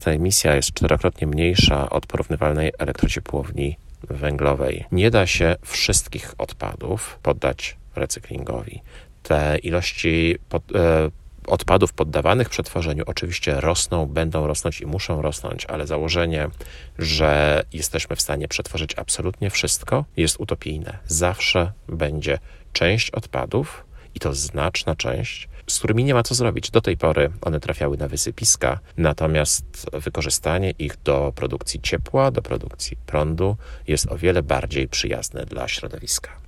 Ta emisja jest 4-krotnie mniejsza od porównywalnej elektrociepłowni węglowej. Nie da się wszystkich odpadów poddać recyklingowi. Te ilości odpadów poddawanych przetworzeniu oczywiście rosną, będą rosnąć i muszą rosnąć, ale założenie, że jesteśmy w stanie przetworzyć absolutnie wszystko, jest utopijne. Zawsze będzie część odpadów, i to znaczna część, z którymi nie ma co zrobić. Do tej pory one trafiały na wysypiska, natomiast wykorzystanie ich do produkcji ciepła, do produkcji prądu jest o wiele bardziej przyjazne dla środowiska.